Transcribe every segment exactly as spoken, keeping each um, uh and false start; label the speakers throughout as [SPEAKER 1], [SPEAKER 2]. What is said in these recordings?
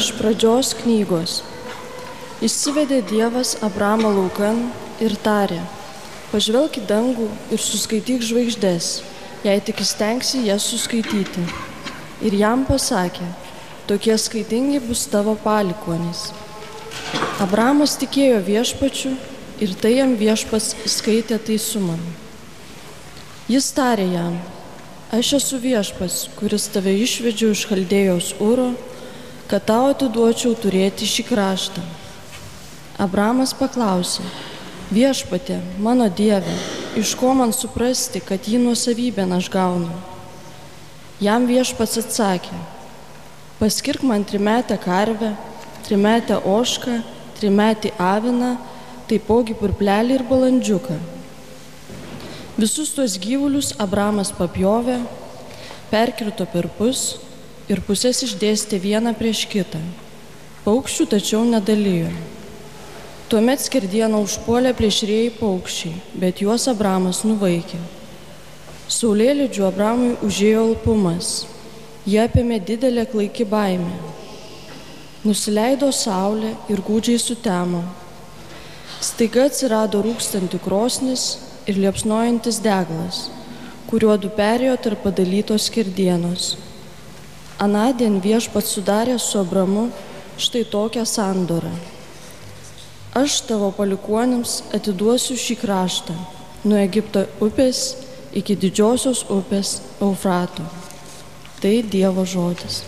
[SPEAKER 1] Iš pradžios knygos. Išsivedė Dievas Abramą laukan ir tarė: pažvelk į dangų ir suskaityk žvaigždes, jei tik įstengsi jas suskaityti. Ir jam pasakė: tokie skaitingi bus tavo palikuonys. Abramas tikėjo viešpačiu ir tai jam viešpats skaitė teisumą. Jis tarė jam: aš esu viešpats, kuris tave išvedžiau iš Chaldėjos Uro, kad tau atiduočiau turėti šį kraštą. Abramas paklausė: viešpatie, mano Dieve, iš ko man suprasti, kad jį nuosavybėn aš gaunu? Jam viešpats atsakė: paskirk man trimetę karvę, trimetę ožką, trimetį aviną, taipogi purplelį ir balandžiuką. Visus tuos gyvulius Abramas papjovė, perkirto per pus ir pusės išdėstė vieną prieš kitą. Paukščių tačiau nedalijo. Tuomet skerdieną užpuolė plėšrieji paukščiai, bet juos Abramas nuvaikė. Saulėlydžiu Abramui užėjo alpumas. Jie apėmė didelę klaiki baimę. Nusileido saulė ir gūdžiai sutemo. Staiga atsirado rūkstanti krosnis ir liepsnojantis deglas, kuriuo du perėjo tarp padalytos skerdienos. Anądien viešpats sudarė su Abramu štai tokią sandorą: aš tavo palikuonims atiduosiu šį kraštą, nuo Egipto upės iki didžiosios upės Eufrato. Tai Dievo žodis.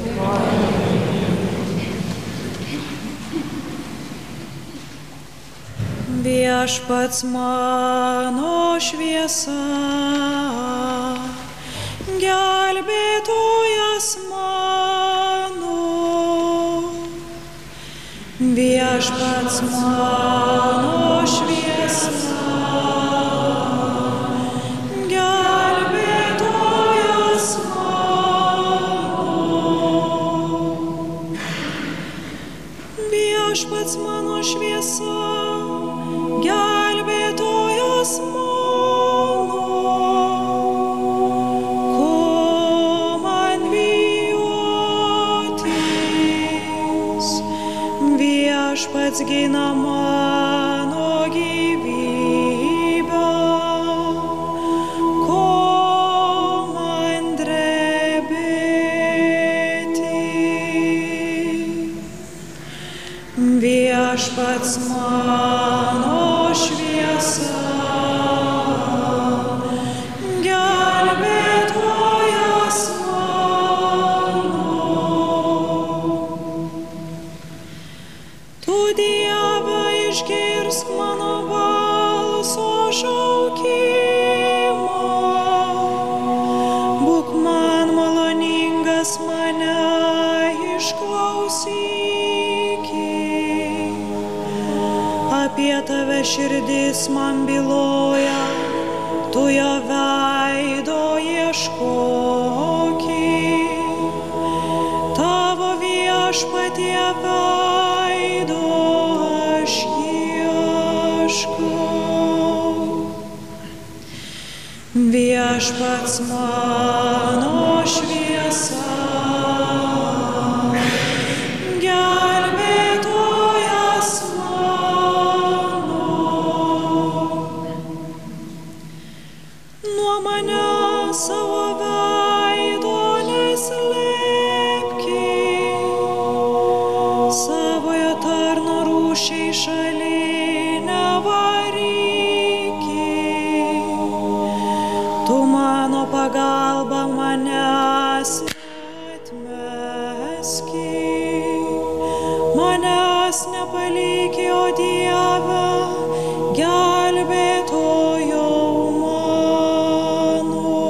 [SPEAKER 2] Viešpats mano šviesa, gelbėtojas mano. Viešpats mano šviesa, gelbėtojas mano. Viešpats mano šviesa, gelbėtojas mano, ko man bijotis, viešpats gina mano gyvybę, ko man drebėti, viešpats mano šviesa, gelbėtojas mano. Tu, Dieve, išgirsk mano balso šaukimą, būk man maloningas, mane išklausyk. Apie tave širdis man byloja, tu jo veido ieškoki, tavo viešpatie veido aš ieškau. Viešpats mano šviesa, pagalba manęs neatmeski, manęs nepaliki, o Dieve, gelbėtojau mano.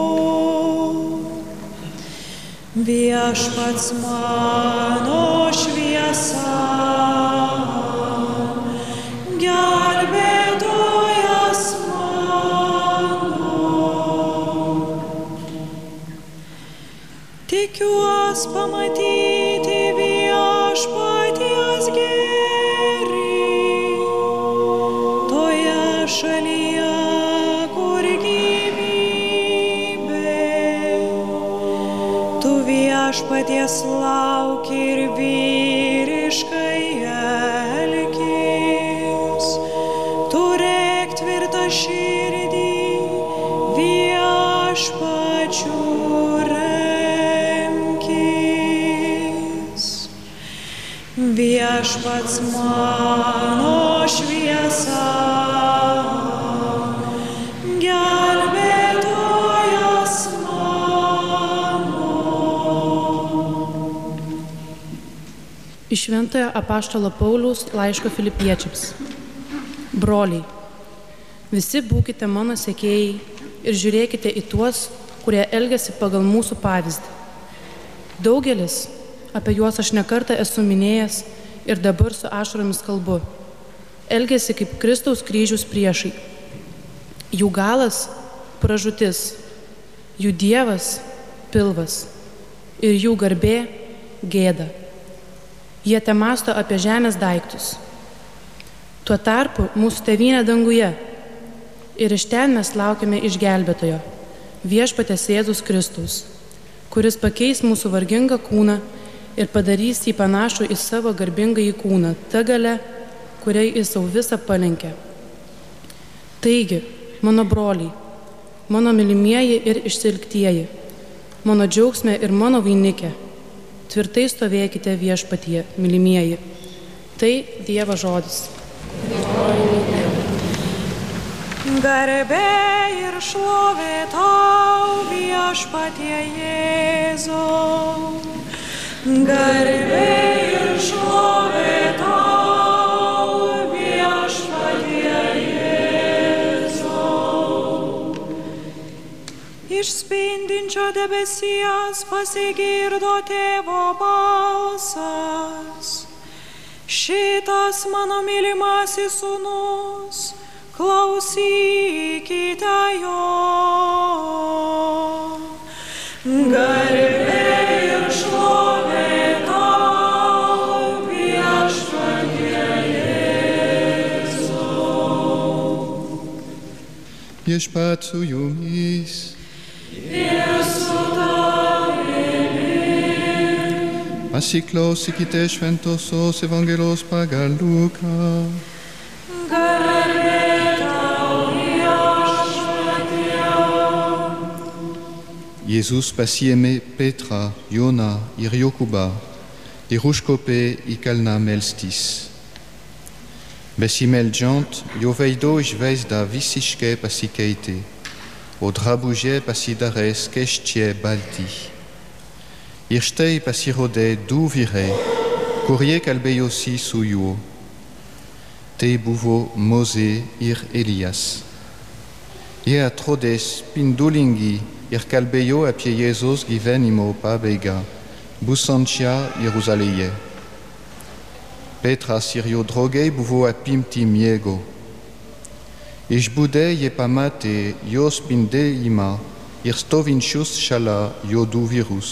[SPEAKER 2] Viešpats mano šviesa, gelbėtojas tikiuos pamatyti viešpaties gėrį toje šalyje, kur gyvybė. Tu viešpaties laimė dieviškai elkis, turėk tvirtą širdį, viešpačiu remkis. Viešpats mano šviesa, gelbėtojas mano.
[SPEAKER 3] Iš Šventojo apaštalo Pauliaus laiško Filipiečiams. Broliai, visi būkite mano sekėjai ir žiūrėkite į tuos, kurie elgiasi pagal mūsų pavyzdį. Daugelis, apie juos aš nekartą esu minėjęs ir dabar su ašaromis kalbu, elgiasi kaip Kristaus kryžiaus priešai. Jų galas – pražūtis, jų dievas – pilvas ir jų garbė – gėda. Jie temąsto apie žemės daiktus. Tuo tarpu mūsų tėvynė danguje ir iš ten mes laukiame išgelbėtojo, viešpaties Jėzus Kristus, kuris pakeis mūsų vargingą kūną ir padarys jį panašų į savo garbingąjį kūną, ta galia, kuriai jis savo visą palenkė. Taigi, mano broliai, mano mylimieji ir išsilktieji, mano džiaugsme ir mano vainikė, tvirtai stovėkite viešpatyje, mylimieji. Tai Dievo žodis.
[SPEAKER 2] Garbė ir šlovė tau, viešpatie Jėzau. Garbė ir šlovė tau, viešpatie Jėzau. Iš spindinčio debesijos pasigirdo tėvo balsas. Šitas mano mylimasis sūnus, klausykite jo. Garbė ir šlovė tau, viešpatie Jėzau.
[SPEAKER 4] Viešpat su jumis.
[SPEAKER 2] Ir su tavimi.
[SPEAKER 4] Pasiklausykite šventosios Evangelijos pagal Luką.
[SPEAKER 2] Garbė tau, viešpatie.
[SPEAKER 4] Jėzus pasiėmė Petrą, Joną ir Jokūbą ir užkopė į kalną melstis. Besimeldžiant, jo veido išvaizda visiškai pasikeitė, o drabužiai pasidarė skaisčiai balti. Ir štai pasirodė du vyrai, kurie kalbėjosi su juo. Tai buvo Mozė ir Elijas. Jie atrodė spindulingi ir kalbėjo apie Jėzaus gyvenimo pabaigą, būsiančią Jeruzalėje. Petras ir jo draugai buvo apimti miego. Išbudę jie pamatė jo spindėjimą ir stovinčius šalia jo du vyrus.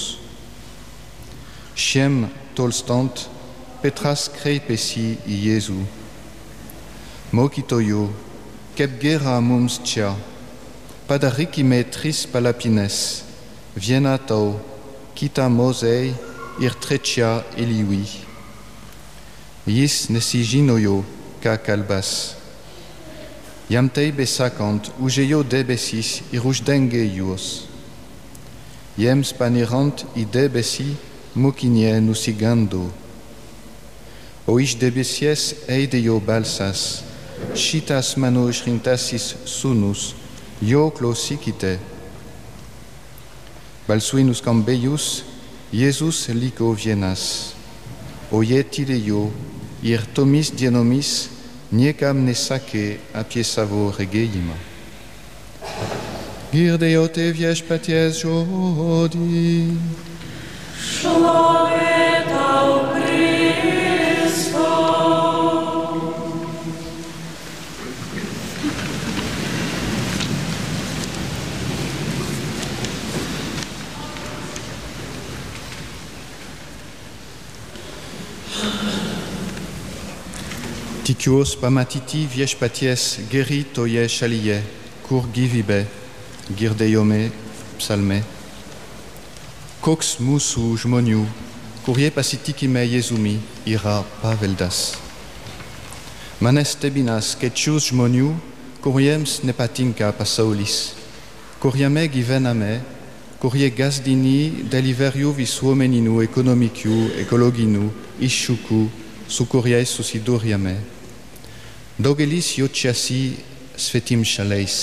[SPEAKER 4] Šiem tolstant, Petras kreipėsi į Jėzų. Mokytojau, kaip gera mums čia, padarykime tris palapines, vieną tau, kitą Mozei ir trečią Elijui. Jis nesižinojo, ką kalbas. Jam tai besakant, užėjo debesis ir uždengė juos. Jiems panirant į debesį, mokiniai nusigando. O iš debesies eidėjo balsas, šitas mano išrinktasis sūnus, jo klausykite. Balsui nuskambėjus, Jėzus liko vienas, o jie tylėjo ir tomis dienomis niekam nesakė apie savo regėjimą. Girdėjote viešpaties žodį.
[SPEAKER 2] Šlovė tau, Kristau.
[SPEAKER 4] Tikiuos pamatyti viešpaties gėrį toje šalyje, kur gyvybė, girdėjome psalme. Koks mūsų žmonių curie pasitikime Jėzumi yra paveldas. Mane stebinas kečius žmonių, kuriems nepatinka pasaulis, kuriame gyvename, kurie gasdini dėl įvairių visuomeninių, ekonominių, ekologinių iššūkių, su kuriais susiduriame. Daugelis jaučiasi svetimšaliais.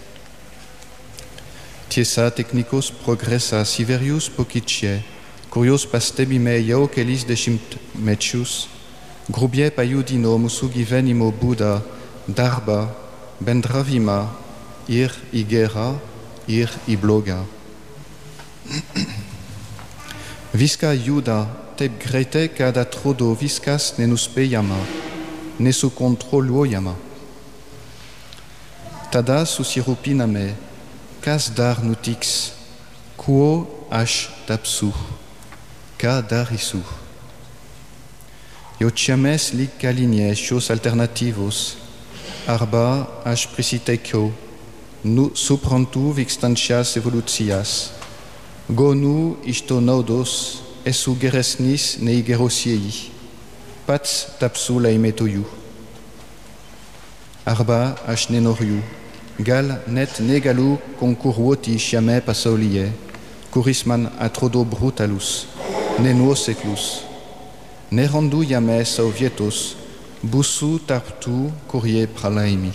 [SPEAKER 4] Tiesa, technikos progresas įvairius pokyčiai, kuriuos pastebime jau kelis dešimtmečius, grubiai pajudino mūsų gyvenimo būdą, darbą, bendravimą ir į gerą, ir į blogą. Viską juda taip greitai, kad atrodo viskas nenuspėjama, nesukontroliuojama. Tada susirūpiname, kas dar nutiks, kuo aš tapsiu, ką darysiu. Jaučiamės lyg kalinė šios alternatyvos, arba aš prisitaikiau, nu suprantu vykstančias evoliucijas, gaunu iš to naudos, esu geresnis nei gerosieji, pats tapsiu laimėtoju. Arba aš nenoriu, gal net negaliu konkuruoti šiame pasaulyje, kuris man atrodo brutalus, nenuoseklus. Nerandu jame savo vietos, būsiu tarp tų, kurie pralaimi.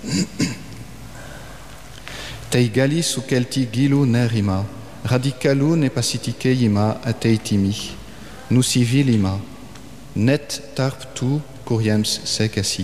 [SPEAKER 4] Tai gali sukelti gilų nerimą, radikalų nepasitikėjimą ateitimi, nusivylimą, net tarp tų, kuriems sekasi.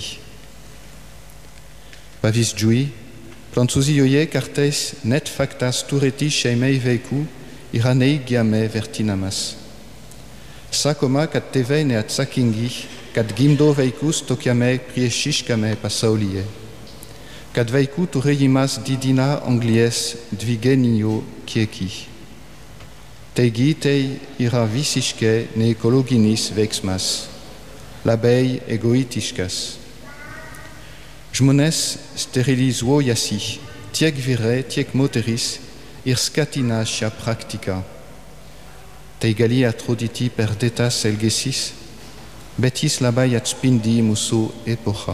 [SPEAKER 4] Pavyzdžiui, Prancūzijoje kartais net faktas turėti šeimai vaikų yra neigiamai vertinamas. Sakoma, kad tėvai neatsakingi, kad gimdo vaikus tokiame priešiškame pasaulyje, kad vaikų turėjimas didina anglies dvideginio kiekį. Taigi tai yra visiškai neekologinis veiksmas, labai egoistiškas. Žmonės sterilizuojasi, tiek vyrai, tiek moterys, ir skatina šią praktiką. Tai gali atrodyti perdėtas elgesys, bet jis labai atspindi mūsų epochą.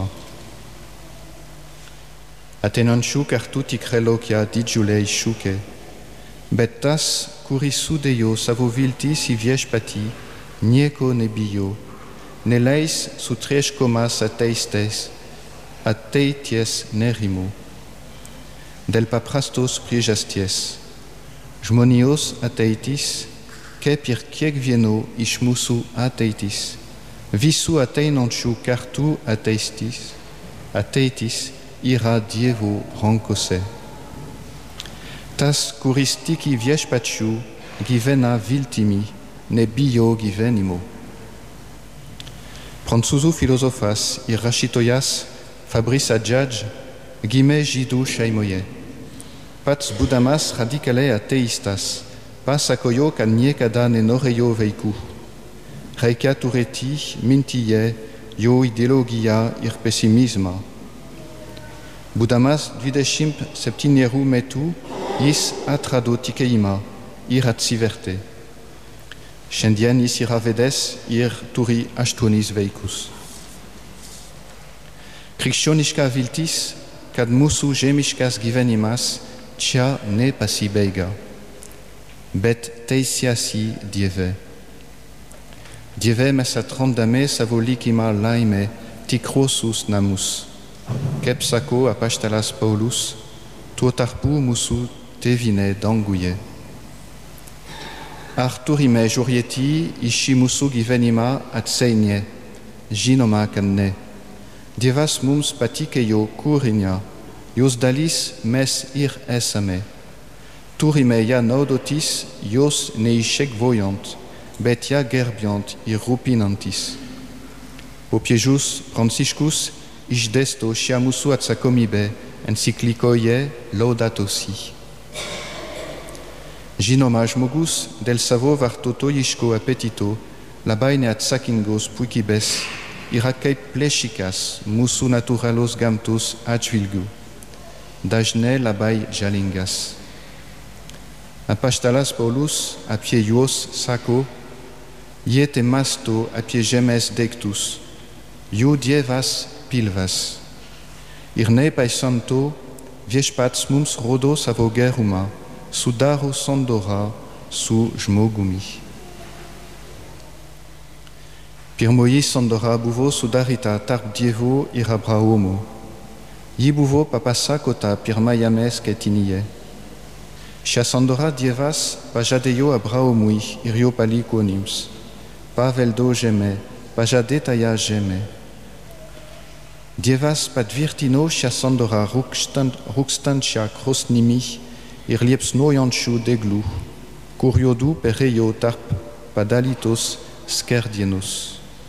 [SPEAKER 4] Ateinančių kartų tikrai laukia didžiuliai iššūkiai, bet tas, kuris sudėjo savo viltis į viešpatį, nieko nebijo, neleis sutraiškomas ateistes, ateities nerimo. Dėl paprastos priežasties, žmonijos ateitis, kaip ir kiekvieno iš mūsų ateitis, visų ateinančių kartų ateitis, ateitis yra Dievo rankose. Tas, kuris tiki viešpačiu, gyvena viltimi, nebijo gyvenimo. Prancūzų filosofas ir rašytojas Fabrice Adjadj gimė žydų šeimoje. Pats būdamas radikaliai ateistas, pasakojo, kad niekada nenorėjo vaikų. Reikia turėti mintyje jo ideologiją ir pesimizmą. Būdamas dvidešimt septynerių metų, jis atrado tikėjimą ir atsivertė. Šiandien jis yra vedęs ir turi aštuonis vaikus. Krikščioniška viltis, kad mūsų žemiškas gyvenimas čia nepasibaigia, bet teisiasi Dieve. Dieve mes atrandame savo likimą laimę tikruosius namus. Kaip sako apaštalas Paulius, tuo tarpu mūsų tėvynė danguje. Ar turime žiūrėti į šį mūsų gyvenimą atsainiai? Žinoma, kad ne. Dievas mums patikėjo kūrinę, jos dalis mes ir esame. Turime ją naudotis jos neišeikvojant, bet ją gerbiant ir rūpinantis. Popiežius Pranciškus išdėsto šią mūsų atsakomybę enciklikoje Laudato Si. Žinoma, žmogus dėl savo vartotojiško apetito labai neatsakingos puikybės yra kaip plėšikas mūsų natūralos gamtos atžvilgiu, dažnai labai žalingas. Apaštalas Paulus apie juos sako, Iete masto apie žemės daiktus, jų dievas pilvas. Ir nepaisant to, viešpats mums rodo savo gerumą, sudaro sandorą su žmogumi. Pirmoji sandora buvo sudaryta tarp Dievo ir Abraomo. Ji buvo papasakota pirmajame skaitinyje. Šią sandorą Dievas pažadėjo Abraomui ir jo palikuonims. Paveldo žemė, pažadėtąją žemę. Dievas patvirtino šią sandorą rūkstančią krosnimi ir liepsnojančių deglų, kur juodu perėjo tarp padalytos skerdienus.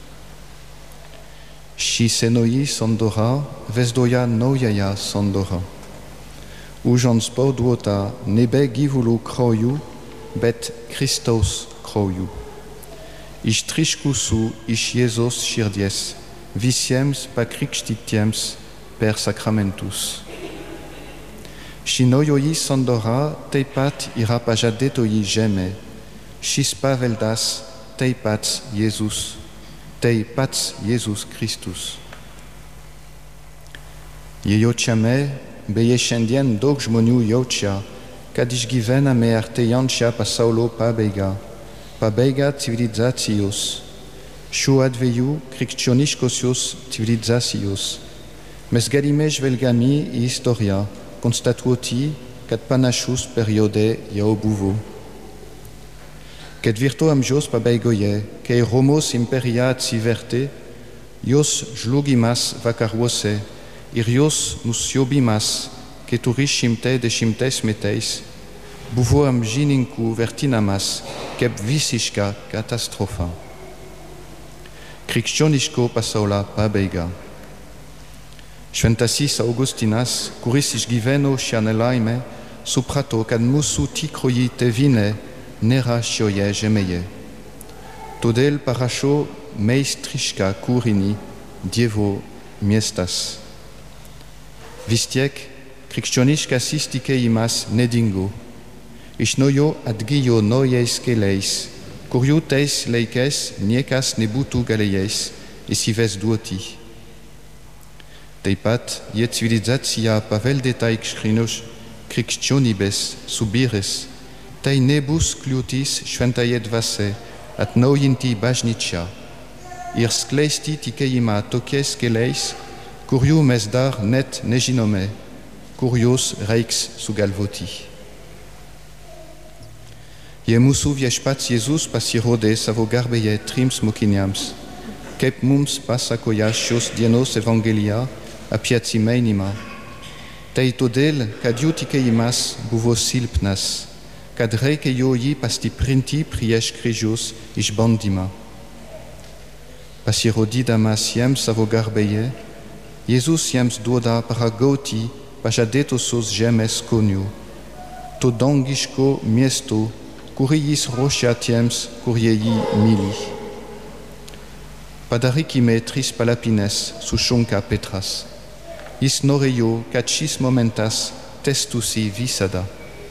[SPEAKER 4] Ši senoji sandora vaizduoja naująją sandorą. Užuot parduota nebe gyvulių krauju, bet Kristaus krauju. Ištryškusiu iš Jėzaus širdies visiems pakrikštytiems per sakramentus. Ši naujoji sandora taip pat yra pažadėtoji žemė. Šis paveldas taip pat Jėzus. Tai pats Jėzus Kristus. Jei jaučiame, beje šiandien daug žmonių jaučia, kad išgyvename artėjančią pasaulio pabaigą, pabaigą civilizacijos, šiuo atveju krikščioniškosios civilizacijos. Mes galime žvelgdami į istoriją konstatuoti, kad panašus periodai jau buvo. Ketvirto amžiaus pabaigoje, kai Romos imperija atsivertė, jos žlugimas vakaruose ir jos nusiaubimas keturišimtais dešimtais metais buvo amžininkų vertinamas kaip visiška katastrofa. Krikščioniško pasaulio pabaiga. Šventasis Augustinas, kuris išgyveno šią nelaimę, suprato, kad mūsų tikroji tėvynė nėra šioje žemėje. Todėl parašo meistrišką kūrinį Dievo miestas. Vis tiek, krikščioniškasis tikėjimas nedingo. Iš naujo atgijo naujais keliais, kurių tais laikais niekas nebūtų galėjęs įsivaizduoti. Taip pat, jei civilizacija paveldėta iš krikščionybės subirės, tai nebus kliūtis šventajai dvasiai atnaujinti bažnyčią ir skleisti tikėjimą tokiais keliais, kurių mes dar net nežinome, kuriuos reiks sugalvoti. Jei mūsų viešpats Jėzus pasirodė savo garbėje trims mokiniams, kaip mums pasakoja šios dienos Evangelija apie atsimainimą, tai todėl, kad jų tikėjimas buvo silpnas, kad reikėjo jį pastiprinti prieš kryžiaus išbandymą. Pasirodydamas jiems savo garbėje, Jėzus jiems duoda paragauti pažadėtosios žemės skonių, to dangiško miesto, kurį jis ruošia tiems, kurie jį myli. Padarykime tris palapines, sušunka Petras. Jis norėjo, kad šis momentas tęstųsi visada.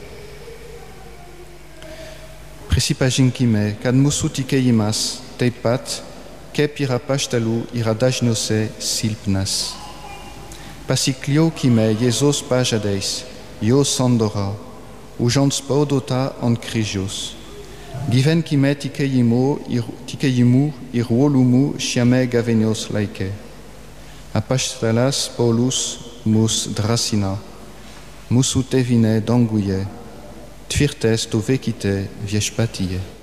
[SPEAKER 4] Prisipažinkime, kad mūsų tikėjimas taip pat, kaip ir apaštalų, yra dažniausiai silpnas. Pasikliaukime Jėzaus pažadais, jo sandora, užuot parduota ant kryžiaus. Gyvenkime tikėjimu ir, tikėjimu ir uolumu šiame gavėnios laike. Apaštalas Paulus mus drąsina, mūsų tėvynė danguje, tvirtai stovėkite viešpatyje.